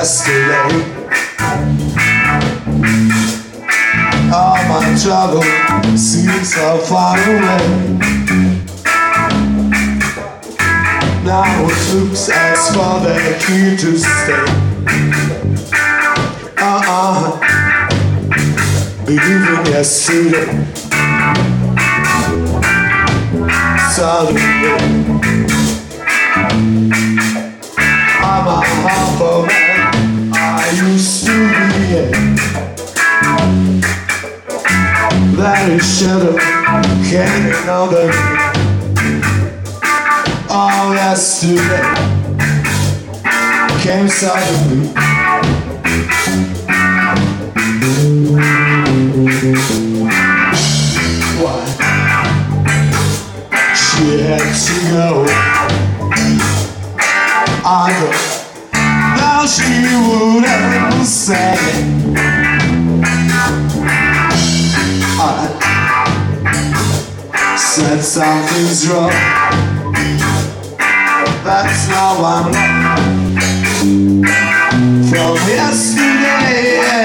yesterday. All my trouble seems so far away. Now it looks as for they're here to stay. Believing yesterday. Suddenly I'm a half a man I used to be. That is shadow hanging over me. Oh, yesterday came suddenly. Why? She had to go. I know. Now she wouldn't say. I said something's wrong. That's how I'm from yesterday.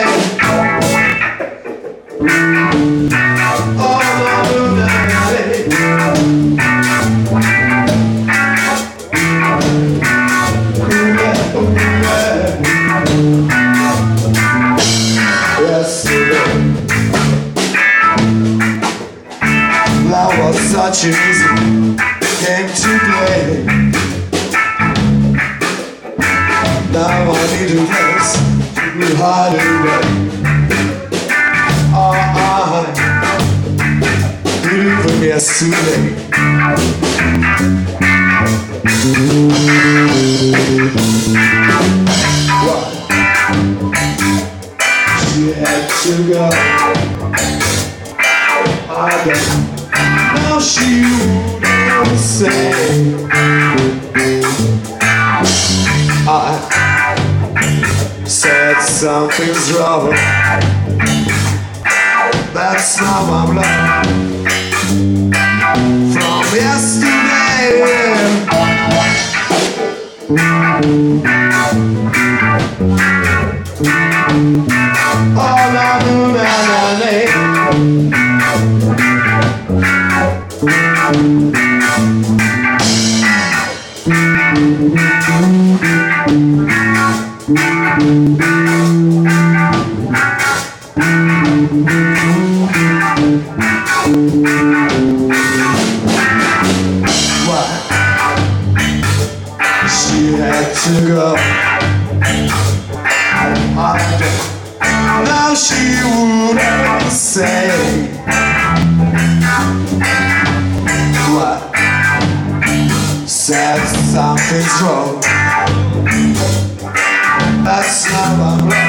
Oh, yesterday, that was such an easy game to play. Now I need a place to hide away. Oh, I from yesterday. Why? She had to go. I don't know she wouldn't say. I said something's wrong. That's how I'm loved from yesterday. All I do Why? She had to go. Now she wouldn't say. What? Said something's wrong. That's not what I'm